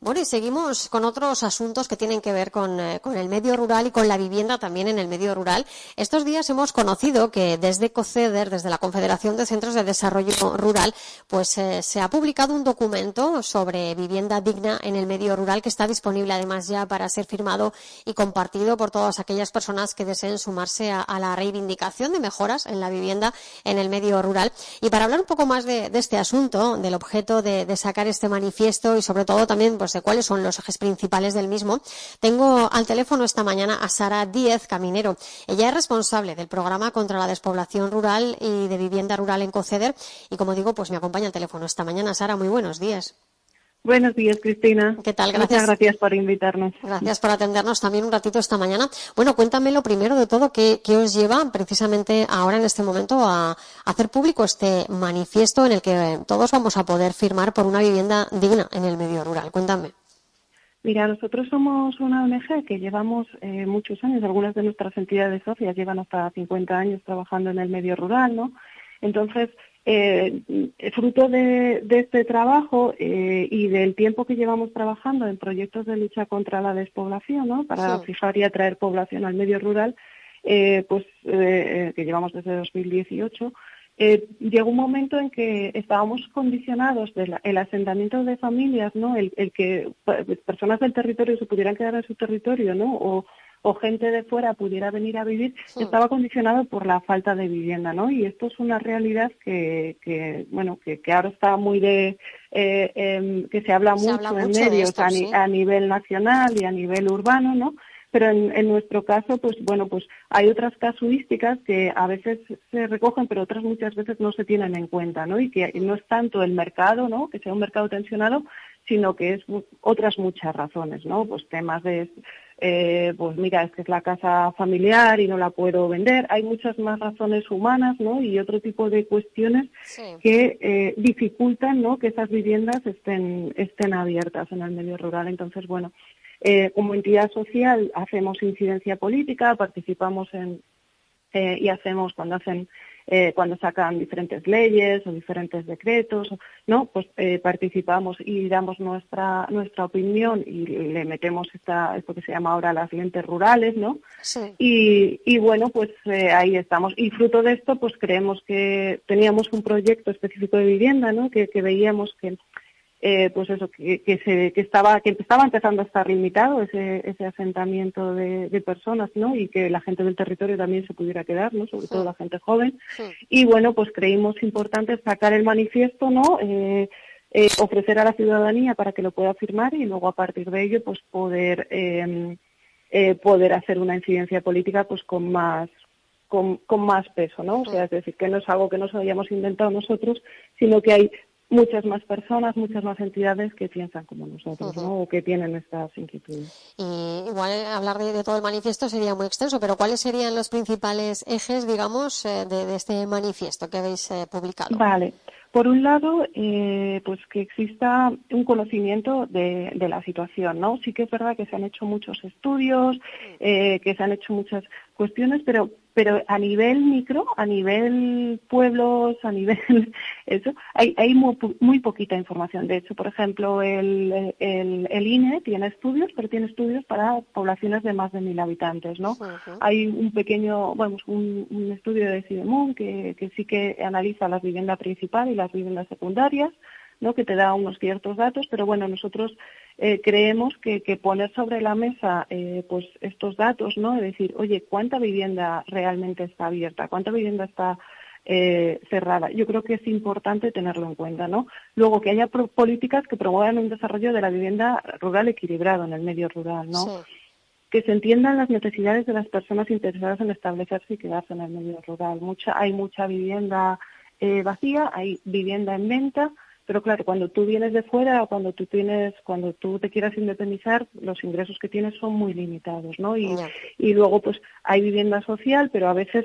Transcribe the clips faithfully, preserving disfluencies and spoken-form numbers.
Bueno, y seguimos con otros asuntos que tienen que ver con, eh, con el medio rural y con la vivienda también en el medio rural. Estos días hemos conocido que desde COCEDER, desde la Confederación de Centros de Desarrollo Rural, pues eh, se ha publicado un documento sobre vivienda digna en el medio rural que está disponible además ya para ser firmado y compartido por todas aquellas personas que deseen sumarse a, a la reivindicación de mejoras en la vivienda en el medio rural. Y para hablar un poco más de, de este asunto, del objeto de, de sacar este manifiesto y sobre todo también pues de cuáles son los ejes principales del mismo, tengo al teléfono esta mañana a Sara Díez Caminero. Ella es responsable del programa contra la despoblación rural y de vivienda rural en COCEDER y, como digo, pues me acompaña al teléfono esta mañana. Sara, muy buenos días. Buenos días, Cristina. ¿Qué tal? Gracias. Muchas gracias por invitarnos. Gracias por atendernos también un ratito esta mañana. Bueno, cuéntame lo primero de todo, ¿qué, qué os lleva precisamente ahora en este momento a hacer público este manifiesto en el que todos vamos a poder firmar por una vivienda digna en el medio rural? Cuéntame. Mira, nosotros somos una O N Ge que llevamos eh, muchos años, algunas de nuestras entidades socias llevan hasta cincuenta años trabajando en el medio rural, ¿no? Entonces, eh, fruto de, de este trabajo eh, y del tiempo que llevamos trabajando en proyectos de lucha contra la despoblación, ¿no? Para sí. fijar y atraer población al medio rural, eh, pues eh, que llevamos desde dos mil dieciocho, Eh, llegó un momento en que estábamos condicionados del el asentamiento de familias, ¿no? El, el que pues, personas del territorio se pudieran quedar en su territorio, ¿no? O, o gente de fuera pudiera venir a vivir, sí. estaba condicionado por la falta de vivienda, ¿no? Y esto es una realidad que, que bueno, que, que ahora está muy de, eh, eh, que se habla se mucho habla en mucho medios esto, a, sí. a nivel nacional y a nivel urbano, ¿no? Pero en, en nuestro caso, pues bueno, pues hay otras casuísticas que a veces se recogen, pero otras muchas veces no se tienen en cuenta, ¿no? Y que no es tanto el mercado, ¿no? Que sea un mercado tensionado, sino que es otras muchas razones, ¿no? Pues temas de, eh, pues mira, es que es la casa familiar y no la puedo vender. Hay muchas más razones humanas, ¿no? Y otro tipo de cuestiones sí. que eh, dificultan, ¿no? Que esas viviendas estén estén abiertas en el medio rural. Entonces, bueno. Eh, como entidad social hacemos incidencia política, participamos en eh, y hacemos cuando hacen eh, cuando sacan diferentes leyes o diferentes decretos, no, pues eh, participamos y damos nuestra nuestra opinión y le metemos esta esto que se llama ahora las lentes rurales, ¿no? Sí. Y, y bueno, pues eh, ahí estamos. Y fruto de esto, pues creemos que teníamos un proyecto específico de vivienda, ¿no? Que, que veíamos que Eh, pues eso, que, que, se, que estaba que estaba empezando a estar limitado ese, ese asentamiento de, de personas, ¿no? Y que la gente del territorio también se pudiera quedar, ¿no? Sobre sí. todo la gente joven. Sí. Y bueno, pues creímos importante sacar el manifiesto, ¿no? Eh, eh, ofrecer a la ciudadanía para que lo pueda firmar y luego a partir de ello, pues poder eh, eh, poder hacer una incidencia política, pues con más con, con más peso, ¿no? O sea, es decir, que no es algo que nos hayamos inventado nosotros, sino que hay muchas más personas, muchas más entidades que piensan como nosotros, uh-huh. ¿no? O que tienen estas inquietudes. Y igual hablar de, de todo el manifiesto sería muy extenso, pero ¿cuáles serían los principales ejes, digamos, eh, de, de este manifiesto que habéis eh, publicado? Vale. Por un lado, eh, pues que exista un conocimiento de, de la situación, ¿no? Sí que es verdad que se han hecho muchos estudios, eh, que se han hecho muchas cuestiones, pero pero a nivel micro, a nivel pueblos, a nivel eso, hay, hay muy, muy poquita información. De hecho, por ejemplo, el, el, el I N E tiene estudios, pero tiene estudios para poblaciones de más de mil habitantes, ¿no? Uh-huh. Hay un pequeño, bueno, un, un estudio de Sidemon que, que sí que analiza la vivienda principal y las viviendas secundarias, ¿no? Que te da unos ciertos datos, pero bueno, nosotros eh, creemos que, que poner sobre la mesa eh, pues estos datos, ¿no? Es decir, oye, ¿cuánta vivienda realmente está abierta? ¿Cuánta vivienda está eh, cerrada? Yo creo que es importante tenerlo en cuenta, ¿no? Luego, que haya pro- políticas que promuevan un desarrollo de la vivienda rural equilibrado en el medio rural, ¿no? Sí. Que se entiendan las necesidades de las personas interesadas en establecerse y quedarse en el medio rural. Mucha, hay mucha vivienda eh, vacía, hay vivienda en venta. Pero claro, cuando tú vienes de fuera o cuando tú tienes, cuando tú te quieras independizar, los ingresos que tienes son muy limitados, ¿no? Y, yeah. y luego pues hay vivienda social, pero a veces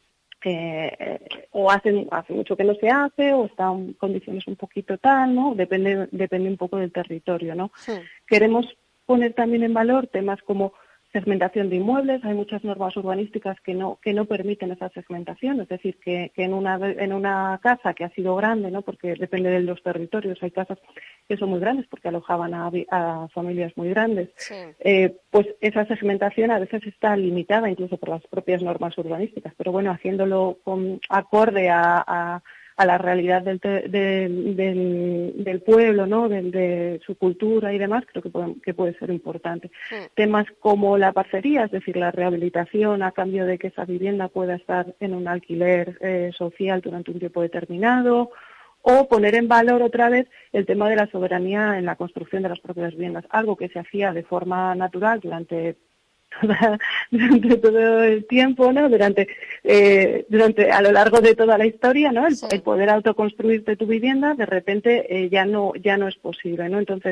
eh, o hace, hace mucho que no se hace o están en condiciones un poquito tal, ¿no? Depende, depende un poco del territorio, ¿no? Sí. Queremos poner también en valor temas como segmentación de inmuebles, hay muchas normas urbanísticas que no que no permiten esa segmentación, es decir, que, que en una en una casa que ha sido grande, ¿no? Porque depende de los territorios, hay casas que son muy grandes porque alojaban a, a familias muy grandes, Sí. eh, pues esa segmentación a veces está limitada incluso por las propias normas urbanísticas, pero bueno, haciéndolo con acorde a, a a la realidad del, te, del, del, del pueblo, ¿no? De, de su cultura y demás, creo que puede, que puede ser importante. Sí. Temas como la parcería, es decir, la rehabilitación a cambio de que esa vivienda pueda estar en un alquiler eh, social durante un tiempo determinado, o poner en valor otra vez el tema de la soberanía en la construcción de las propias viviendas, algo que se hacía de forma natural durante Toda, durante todo el tiempo, ¿no? Durante, eh, durante a lo largo de toda la historia, ¿no? El, sí. el poder autoconstruirte tu vivienda, de repente eh, ya no ya no es posible, ¿no? Entonces,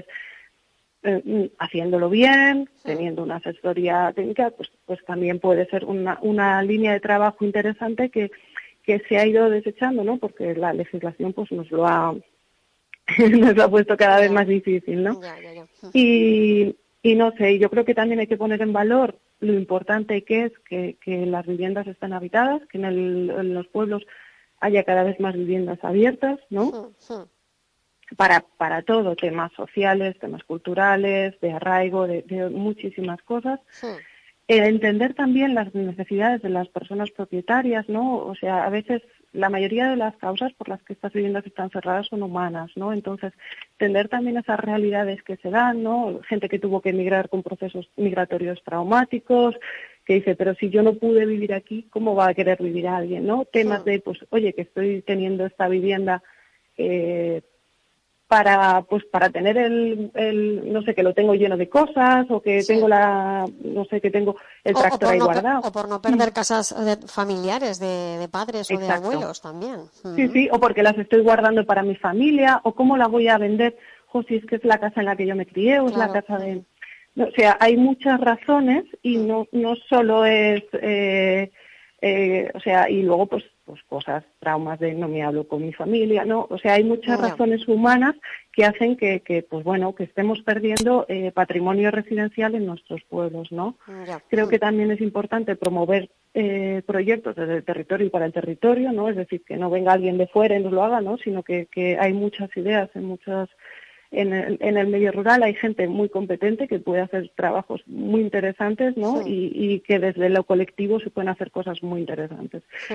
eh, haciéndolo bien, sí. teniendo una asesoría técnica, pues pues también puede ser una una línea de trabajo interesante que que se ha ido desechando, ¿no? Porque la legislación pues nos lo ha nos lo ha puesto cada ya. vez más difícil, ¿no? Ya, ya, ya. Y Y no sé, yo creo que también hay que poner en valor lo importante que es que, que las viviendas estén habitadas, que en, el, en los pueblos haya cada vez más viviendas abiertas, ¿no? Sí, sí. Para, para todo, temas sociales, temas culturales, de arraigo, de, de muchísimas cosas. Sí. Eh, entender también las necesidades de las personas propietarias, ¿no? O sea, a veces la mayoría de las causas por las que estas viviendas están cerradas son humanas, ¿no? Entonces, entender también esas realidades que se dan, ¿no? Gente que tuvo que emigrar con procesos migratorios traumáticos, que dice, pero si yo no pude vivir aquí, ¿cómo va a querer vivir alguien, no? Temas de, pues, oye, que estoy teniendo esta vivienda eh, para pues para tener el, el no sé, que lo tengo lleno de cosas, o que sí. tengo la no sé, que tengo el o, tractor o ahí no, guardado. O por no perder casas de familiares, de, de padres Exacto. o de abuelos también. Sí, uh-huh. sí, o porque las estoy guardando para mi familia, o cómo la voy a vender, o si es que es la casa en la que yo me crié, o claro. es la casa de... No, o sea, hay muchas razones y uh-huh. no no solo es... Eh, eh, o sea, y luego pues pues cosas, traumas de no me hablo con mi familia, ¿no? O sea, hay muchas yeah. razones humanas que hacen que, que, pues bueno, que estemos perdiendo eh, patrimonio residencial en nuestros pueblos, ¿no? Yeah. Creo que también es importante promover eh, proyectos desde el territorio y para el territorio, ¿no? Es decir, que no venga alguien de fuera y nos lo haga, ¿no? Sino que, que hay muchas ideas en muchas... En el, en el medio rural hay gente muy competente que puede hacer trabajos muy interesantes, ¿no? Sí. Y, y que desde lo colectivo se pueden hacer cosas muy interesantes. Sí.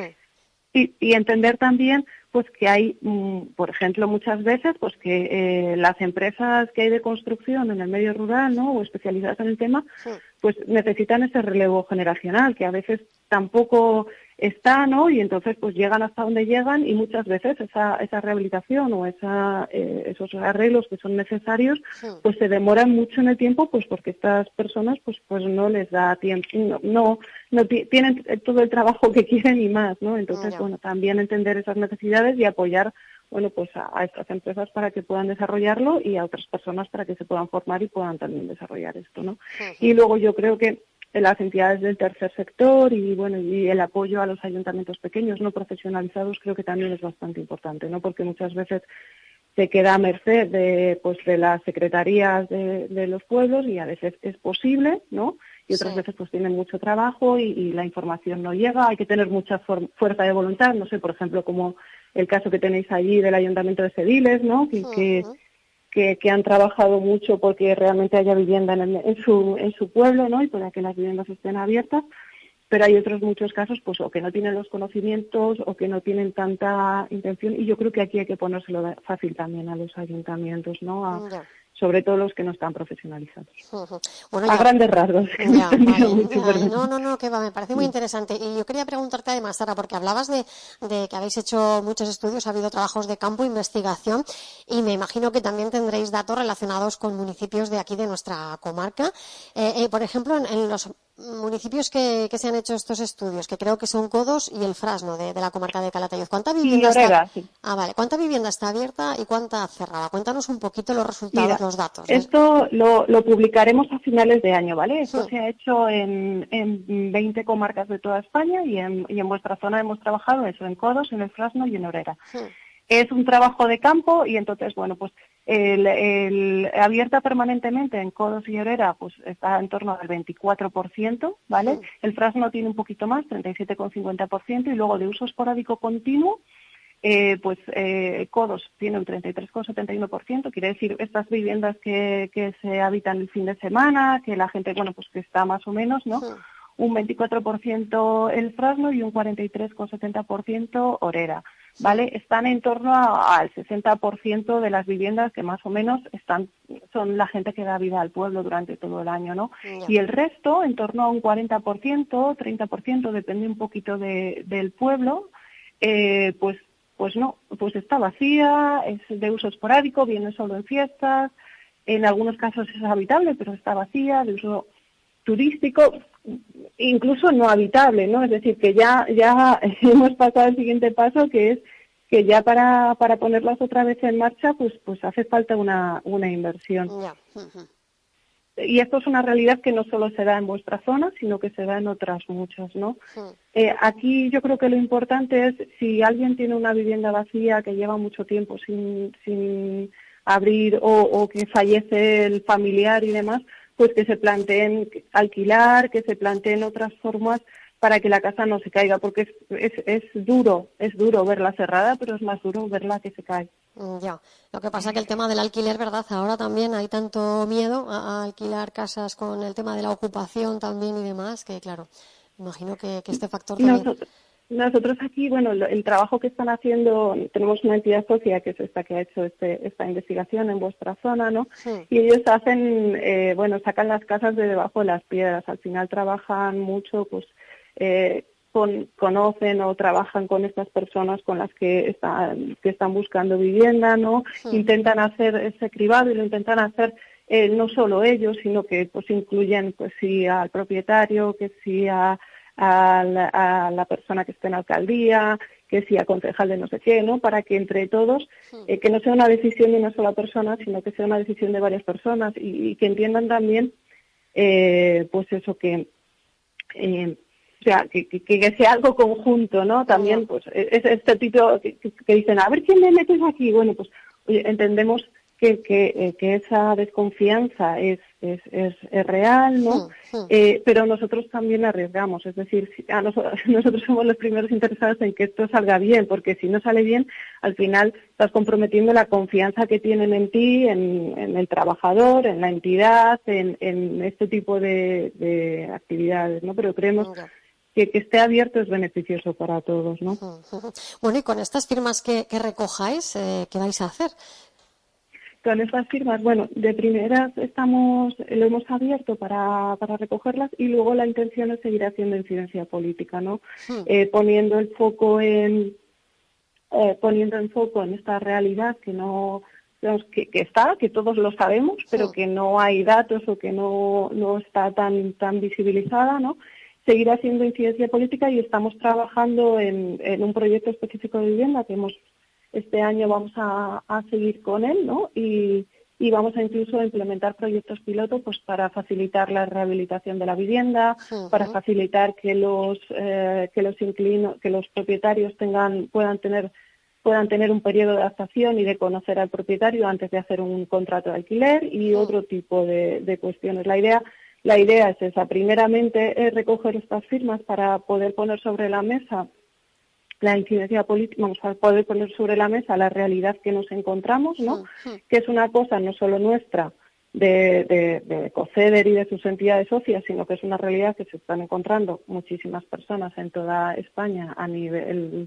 Y, y entender también pues que hay, mmm, por ejemplo, muchas veces pues que eh, las empresas que hay de construcción en el medio rural, ¿no? O especializadas en el tema, sí. pues necesitan ese relevo generacional que a veces tampoco está, ¿no? Y entonces pues llegan hasta donde llegan y muchas veces esa esa rehabilitación o esa eh, esos arreglos que son necesarios sí. pues se demoran mucho en el tiempo, pues porque estas personas pues pues no les da tiempo, no no, no t- tienen todo el trabajo que quieren y más, ¿no? Entonces, yeah. bueno, también entender esas necesidades y apoyar bueno, pues a, a estas empresas para que puedan desarrollarlo y a otras personas para que se puedan formar y puedan también desarrollar esto, ¿no? Uh-huh. Y luego yo creo que las entidades del tercer sector y bueno y el apoyo a los ayuntamientos pequeños no profesionalizados creo que también es bastante importante, ¿no? Porque muchas veces se queda a merced de pues de las secretarías de, de los pueblos y a veces es posible, ¿no? Y otras sí. veces pues tienen mucho trabajo y, y la información no llega, hay que tener mucha for- fuerza de voluntad, no sé, por ejemplo, como el caso que tenéis allí del Ayuntamiento de Sediles, ¿no? Que, uh-huh. que Que, que han trabajado mucho porque realmente haya vivienda en, el, en su en su pueblo, ¿no? Y para que las viviendas estén abiertas, pero hay otros muchos casos pues o que no tienen los conocimientos o que no tienen tanta intención y yo creo que aquí hay que ponérselo fácil también a los ayuntamientos, ¿no? A, yeah. sobre todo los que no están profesionalizados. Uh-huh. Bueno, a ya, grandes rasgos. Ya, vale, mucho, ya, no, no, no, que va, me parece muy interesante. Y yo quería preguntarte además, Sara, porque hablabas de, de que habéis hecho muchos estudios, ha habido trabajos de campo, investigación, y me imagino que también tendréis datos relacionados con municipios de aquí, de nuestra comarca. Eh, eh, por ejemplo, en, en los municipios que, que se han hecho estos estudios, que creo que son Codos y el Frasno, de, de la comarca de Calatayud. ¿Cuánta vivienda y Orega, está? Sí. Ah, vale. ¿Cuánta vivienda está abierta y cuánta cerrada? Cuéntanos un poquito los resultados, Mira, los datos. Esto lo, lo publicaremos a finales de año, ¿vale? Esto Sí. se ha hecho en, en veinte comarcas de toda España y en, y en vuestra zona hemos trabajado eso, en Codos, en el Frasno y en Orega. Sí. Es un trabajo de campo y entonces, bueno, pues El, el abierta permanentemente en Codos y Herrera pues está en torno al veinticuatro por ciento, ¿vale? Sí. El Fresno tiene un poquito más, treinta y siete coma cincuenta por ciento, y luego de uso esporádico continuo, eh, pues eh, Codos tiene un treinta y tres coma setenta y uno por ciento, quiere decir estas viviendas que, que se habitan el fin de semana, que la gente, bueno, pues que está más o menos, ¿no? Sí. Un veinticuatro por ciento el Fresno y un cuarenta y tres coma setenta por ciento Herrera. ¿Vale? Están en torno a, al sesenta por ciento de las viviendas que más o menos están son la gente que da vida al pueblo durante todo el año, ¿no? Yeah. Y el resto, en torno a un cuarenta por ciento, treinta por ciento, depende un poquito de, del pueblo, eh, pues pues no, pues está vacía, es de uso esporádico, viene solo en fiestas, en algunos casos es habitable, pero está vacía, de uso turístico, incluso no habitable, ¿no? Es decir, que ya ya hemos pasado al siguiente paso, que es que ya para, para ponerlas otra vez en marcha, pues pues hace falta una, una inversión. Yeah. Uh-huh. Y esto es una realidad que no solo se da en vuestra zona, sino que se da en otras muchas, ¿no? Uh-huh. Eh, aquí yo creo que lo importante es, si alguien tiene una vivienda vacía que lleva mucho tiempo sin, sin abrir o, o que fallece el familiar y demás, pues que se planteen alquilar, que se planteen otras formas para que la casa no se caiga, porque es, es, es duro, es duro verla cerrada, pero es más duro verla que se cae. Ya, lo que pasa es que el tema del alquiler, ¿verdad? Ahora también hay tanto miedo a, a alquilar casas con el tema de la ocupación también y demás, que claro, imagino que, que este factor también... Nosotros, nosotros aquí, bueno, el trabajo que están haciendo, tenemos una entidad socia que es esta que ha hecho este, esta investigación en vuestra zona, ¿no? Sí. Y ellos hacen, eh, bueno, sacan las casas de debajo de las piedras, al final trabajan mucho, pues, eh, con, conocen o trabajan con estas personas con las que están, que están buscando vivienda, ¿no? Sí. Intentan hacer ese cribado y lo intentan hacer eh, no solo ellos, sino que pues incluyen, pues sí, al propietario, que sí a A la, a la persona que esté en alcaldía, que si a concejal de no sé qué, ¿no? Para que entre todos, eh, que no sea una decisión de una sola persona, sino que sea una decisión de varias personas y, y que entiendan también, eh, pues eso, que, eh, o sea, que, que, que sea algo conjunto, ¿no? También, pues, es este tipo que, que dicen, a ver quién le metes aquí. Bueno, pues, oye, entendemos que, que, que esa desconfianza es, es, es, es real, ¿no? Sí, sí. Eh, pero nosotros también arriesgamos, es decir, a nosotros, nosotros somos los primeros interesados en que esto salga bien, porque si no sale bien, al final estás comprometiendo la confianza que tienen en ti, en, en el trabajador, en la entidad, en, en este tipo de, de actividades, ¿no? Pero creemos que, que esté abierto es beneficioso para todos, ¿no? Bueno, y con estas firmas que, que recojáis, eh, ¿qué vais a hacer? Con estas firmas, bueno, de primeras estamos, lo hemos abierto para, para recogerlas y luego la intención es seguir haciendo incidencia política, ¿no? Sí. Eh, poniendo el foco en, eh, poniendo el foco en esta realidad que no, digamos, que, que está, que todos lo sabemos, pero sí. que no hay datos o que no, no está tan, tan visibilizada, ¿no? Seguir haciendo incidencia política y estamos trabajando en, en un proyecto específico de vivienda que hemos Este año vamos a, a seguir con él, ¿no? Y, y vamos a incluso implementar proyectos piloto, pues para facilitar la rehabilitación de la vivienda, uh-huh. para facilitar que los eh, que los inquilinos, que los propietarios tengan puedan tener puedan tener un periodo de adaptación y de conocer al propietario antes de hacer un contrato de alquiler y uh-huh. otro tipo de, de cuestiones. La idea la idea es esa. Primeramente es recoger estas firmas para poder poner sobre la mesa la incidencia política, vamos a poder poner sobre la mesa la realidad que nos encontramos, ¿no? Sí, sí. Que es una cosa no solo nuestra de, de, de COCEDER y de sus entidades socias, sino que es una realidad que se están encontrando muchísimas personas en toda España a nivel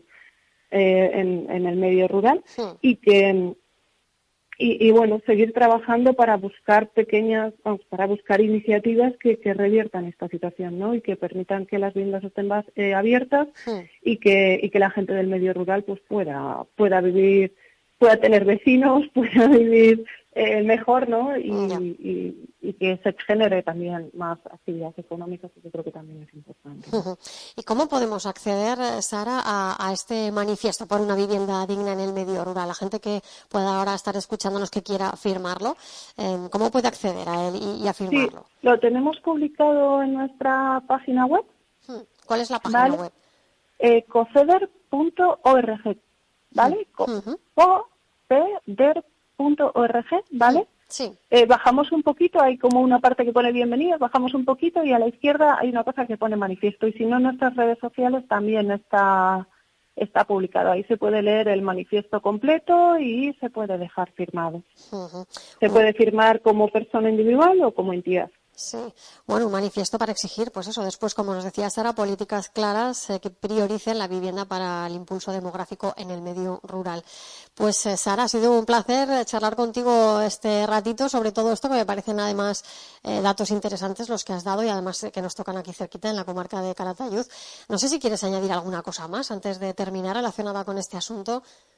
eh, en, en el medio rural sí. y que Y, y bueno, seguir trabajando para buscar pequeñas, vamos, para buscar iniciativas que, que reviertan esta situación, ¿no? Y que permitan que las viviendas estén más, eh, abiertas sí. y que y que la gente del medio rural pues pueda pueda vivir, pueda tener vecinos, pueda vivir eh, mejor, ¿no? Y, y, y que se genere también más actividades económicas, que yo creo que también es importante, ¿no? Uh-huh. ¿Y cómo podemos acceder, Sara, a, a este manifiesto por una vivienda digna en el medio rural? La gente que pueda ahora estar escuchándonos que quiera firmarlo, eh, ¿cómo puede acceder a él y, y a firmarlo? Sí, lo tenemos publicado en nuestra página web. ¿Cuál es la página ¿vale? web? Eh, coceder punto org, ¿vale? Uh-huh. coceder punto org, ¿vale? Sí. Eh, bajamos un poquito, hay como una parte que pone bienvenidos, bajamos un poquito y a la izquierda hay una cosa que pone manifiesto. Y si no, en nuestras redes sociales también está, está publicado. Ahí se puede leer el manifiesto completo y se puede dejar firmado. Uh-huh. Se puede firmar como persona individual o como entidad. Sí, bueno, un manifiesto para exigir, pues eso, después, como nos decía Sara, políticas claras eh, que prioricen la vivienda para el impulso demográfico en el medio rural. Pues eh, Sara, ha sido un placer charlar contigo este ratito sobre todo esto, que me parecen además eh, datos interesantes los que has dado y además eh, que nos tocan aquí cerquita en la comarca de Calatayud. No sé si quieres añadir alguna cosa más antes de terminar relacionada con este asunto.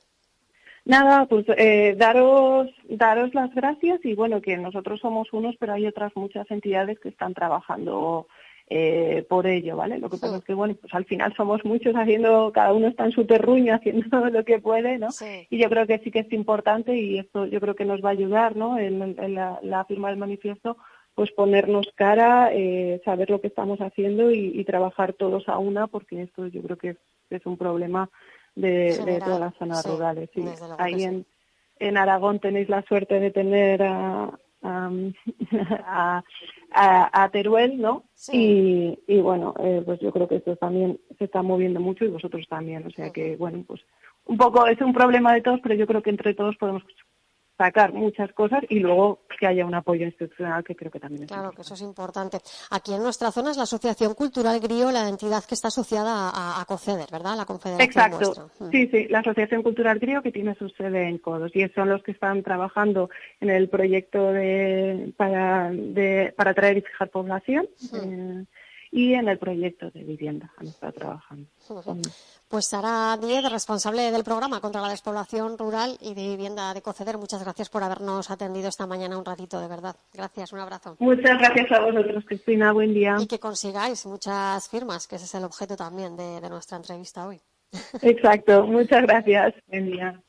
Nada, pues eh, daros, daros las gracias y bueno, que nosotros somos unos, pero hay otras muchas entidades que están trabajando eh, por ello, ¿vale? Lo que pasa Sí. es que bueno, pues al final somos muchos haciendo, cada uno está en su terruño haciendo lo que puede, ¿no? Sí. Y yo creo que sí que es importante y esto yo creo que nos va a ayudar, ¿no? En, en la, la firma del manifiesto, pues ponernos cara, eh, saber lo que estamos haciendo y, y trabajar todos a una, porque esto yo creo que es, es un problema de, General, de todas las zonas sí, rurales. Sí. desde luego Ahí que sí. en, en Aragón tenéis la suerte de tener a, a, a, a, a Teruel, ¿no? Sí. Y, y bueno, eh, pues yo creo que esto también se está moviendo mucho y vosotros también. O sea que, bueno, pues un poco es un problema de todos, pero yo creo que entre todos podemos sacar muchas cosas y luego que haya un apoyo institucional, que creo que también es Claro, importante. que eso es importante. Aquí en nuestra zona es la Asociación Cultural Grío, la entidad que está asociada a, a COCEDER, ¿verdad? La confederación Exacto, vuestra. sí, sí, la Asociación Cultural Grío, que tiene su sede en Codos y son los que están trabajando en el proyecto de para de, para atraer y fijar población Sí. eh, y en el proyecto de vivienda han estado trabajando. Uh-huh. Pues Sara Díez, responsable del programa contra la despoblación rural y de vivienda de COCEDER, muchas gracias por habernos atendido esta mañana un ratito, de verdad. Gracias, un abrazo. Muchas gracias a vosotros, Cristina, buen día. Y que consigáis muchas firmas, que ese es el objeto también de, de nuestra entrevista hoy. Exacto, muchas gracias, buen día.